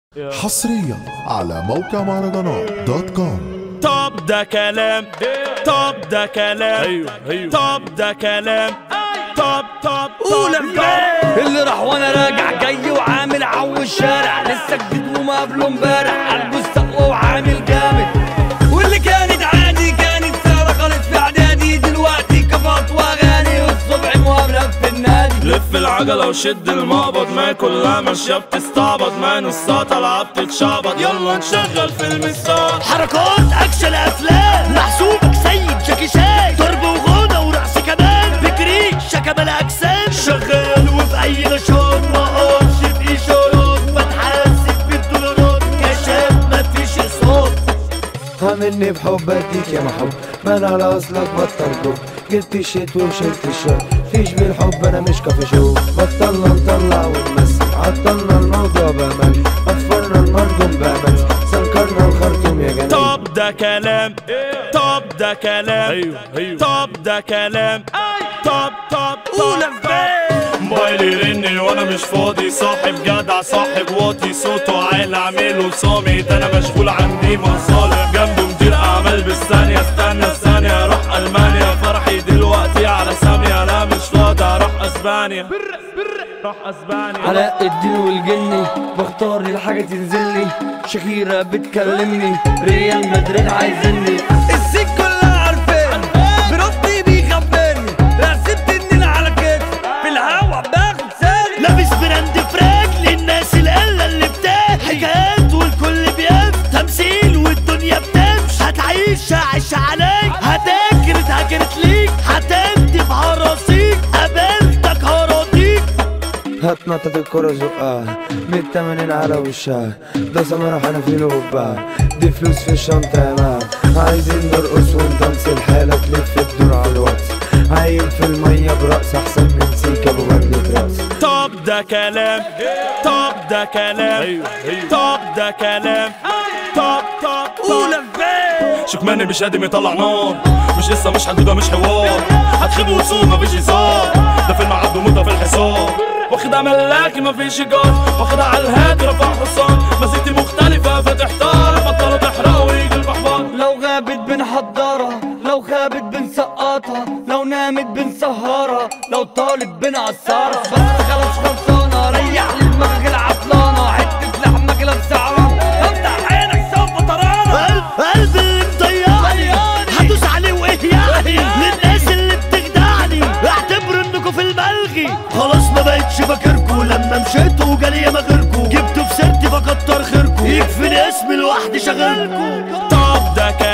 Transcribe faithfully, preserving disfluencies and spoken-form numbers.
حصريا على موقع مهرجانات دوت كوم. طب ده كلام، طب ده كلام، ايوه ايوه طب ده كلام، طب طب قول امبارح اللي راح وانا راجع جاي وعامل عو الشارع لسه جديد وما قبله امبارح قلبه السقوه وعامل جامد، واللي كانت عادي كانت سهله خالص في اعدادي دلوقتي كفرت واغاني والصبح مقابله في النادي. لف العجله وشد المقبض ما كلها ماشيه بتستعبط ما نصها طالعه بتتشعبط يلا نشغل فيلم الصوت. حركات اكشن افلام محسوبك سيد جاكي شان ضرب وغنى ورقص كمان بكري شكل اجسام شغال وفي اي نشاط ما اقفش في اشارات بتحاسب بالدولارات كشاف مفيش صوت. عاملني بحب اديك يا محب من على اصلك بطل جوب جبت الشيت وشلت الشر فيش بالحب انا مش كافي شو بطلنا نطلع ونمثل عطلنا الموضوع بامان قفلنا المرجم بامان سنكرنا الخرطوم يا جميل. طب ده كلام، طب ده كلام، ايوه ايوه طب ده كلام، طب طب قول موبايلي يرن وانا مش فاضي صاحب جدع صاحب واطي صوته عالي اعمله صامت انا مشغول عندي مصالح جنبه مدير اعمال بالثانيه استنى الثانيه اروح المانيا فرحي دلوقتي على ثانيه انا مش فاضي اروح اسبانيا روح اسبانيا. علاء الدين والجني بختار الحاجه تنزلني شاكيرا بتكلمني ريال مدريد عايزني السيك كلها عارفين بربطي بيخاف مني رسمت النيل على كتفي في الهوا باخد سالي لابس براند فراج للناس القله اللي بتاعي حكايات والكل بيف تمثيل والدنيا بتمشي هتعيش هعيش عليك هتاكر اتهاجرت ليك هتندي بهراسيك قابلتك هراضيك هتنطط الكرة زقها من تمانين على وشها ده سمرح انا في لوبها دي فلوس في الشنطة يا مان عايزين نرقص ونطنس الحالة تلف الدور على الوقت عايم في المية برقص احسن من سيكا ابو بدلة راس. طب ده كلام، طب ده كلام، ايوه ايوه طب ده كلام، طب طب قول شكماني مش قادم يطلع نار مش لسه مش حدوده مش حوار هتخيب وتصور مفيش هزار ده فيلم عدو مدة في الحصار واخدها ملاكي مفيش ايجار واخدها على الهادي رفع حصان مزيتي مختلفة فتحتار بطلوا تحرقوا ويجي البحبار. لو غابت بنحضرها لو خابت بنسقطها لو نامت بنسهرها لو طالت بنعصرها بس خلاص خلصانة ريح لي دماغك العطلانة حتة لحمة كده بسعرها افتح عينك سوف ترانا قلبي اللي مضيعني هدوس عليه وايه يعني للناس اللي بتخدعني اعتبروا انكم في الملغي خلاص ما بقتش فاكركوا لما مشيتوا وجالي ياما غيركوا جبتوا في سيرتي فكتر خيركوا يكفيني اسمي لوحدي شغلكوا. طب ده كلام